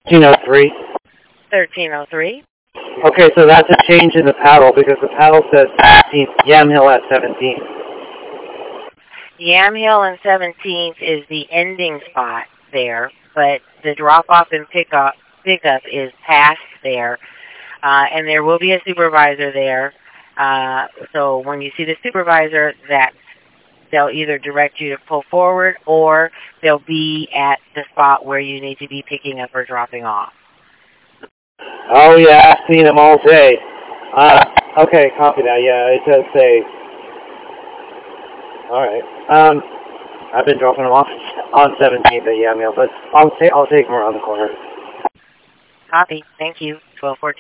1303. 1303. Okay, so that's a change in the paddle because the paddle says 17th, Yamhill at 17th. Yamhill and 17th is the ending spot there, but the drop-off and pickup is past there, and there will be a supervisor there. So when you see the supervisor, they'll either direct you to pull forward or they'll be at the spot where you need to be picking up or dropping off. Oh, yeah, I've seen them all day. Okay, copy that. Yeah, it does say. All right. I've been dropping them off on 17th at Yamhill, but I'll take them around the corner. Copy. Thank you. 1214.